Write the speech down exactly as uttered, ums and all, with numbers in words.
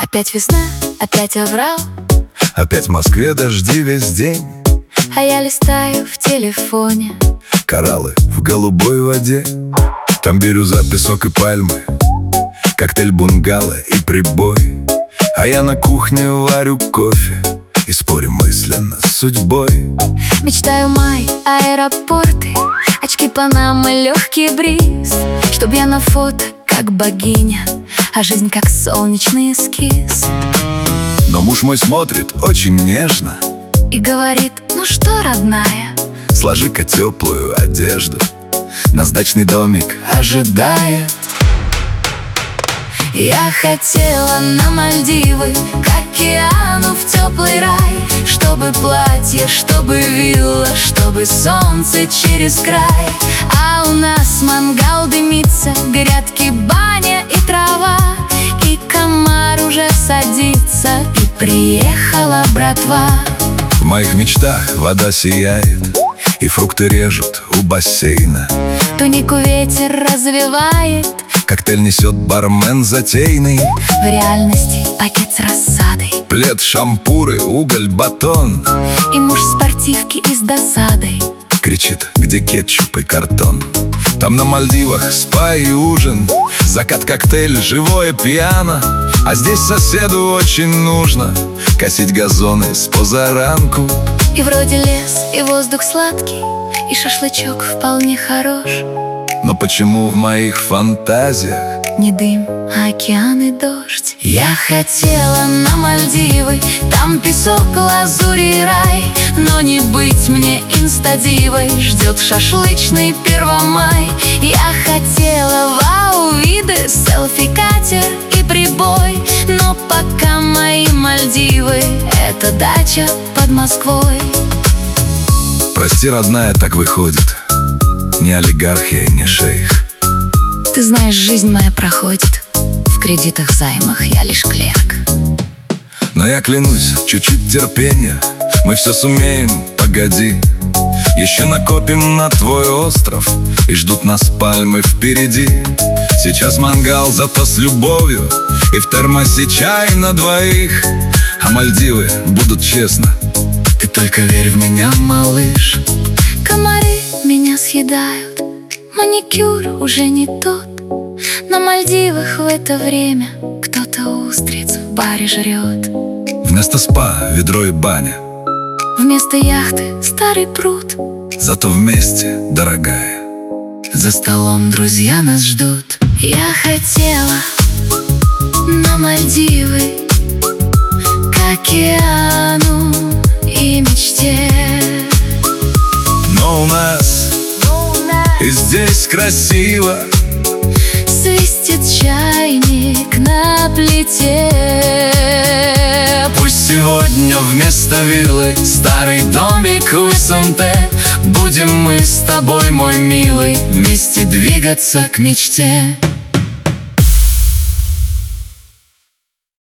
Опять весна, опять оврал, опять в Москве дожди весь день, а я листаю в телефоне кораллы в голубой воде. Там бирюза, песок и пальмы, коктейль бунгало и прибой. А я на кухне варю кофе и спорю мысленно с судьбой. Мечтаю май, аэропорты, очки Панамы, легкий бриз, чтоб я на фото как богиня, а жизнь как солнечный эскиз. Но муж мой смотрит очень нежно и говорит: ну что, родная, сложи-ка теплую одежду, нас дачный домик ожидает. Я хотела на Мальдивы, к океану в теплый рай, чтобы платье, чтобы вилла, чтобы солнце через край. А у нас мангал дымится, грядки, баня и трава, и комар уже садится, и приехала братва. В моих мечтах вода сияет, и фрукты режут у бассейна. Тунику ветер развивает, коктейль несет бармен затейный. в реальности пакет с рассадой, Плед, шампуры, уголь, батон. и муж в спортивке и с досадой Кричит: где кетчуп и картон? Там на Мальдивах спа и ужин, закат, коктейль, живое пьяно. А здесь соседу очень нужно косить газоны с позаранку. И вроде лес, и воздух сладкий, и шашлычок вполне хорош. Но почему в моих фантазиях Не дым, а океан и дождь. Я хотела на Мальдивы, там песок, лазурь и рай, но не быть мне инстадивой, ждет шашлычный Первомай. Я хотела вау-виды, селфи-катер и прибой, но пока мои Мальдивы — это дача под Москвой. прости, родная, так выходит, не олигархия, не шейх. Ты знаешь, жизнь моя проходит в кредитах, займах, я лишь клерк. Но я клянусь, чуть-чуть терпения, мы все сумеем, погоди. Еще накопим на твой остров, и ждут нас пальмы впереди. Сейчас мангал, зато с любовью, и в термосе чай на двоих. А Мальдивы будут честно, ты только верь в меня, малыш. Комары меня съедают, маникюр уже не тот. На Мальдивах в это время кто-то устриц в баре жрет. Вместо спа ведро и баня, Вместо яхты старый пруд, зато вместе, дорогая. за столом друзья нас ждут. Я хотела на Мальдивы, к океану и мечте. Но у нас и здесь красиво, Свистит чайник на плите. пусть сегодня вместо виллы старый домик у СМТ. Будем мы с тобой, мой милый, вместе двигаться к мечте.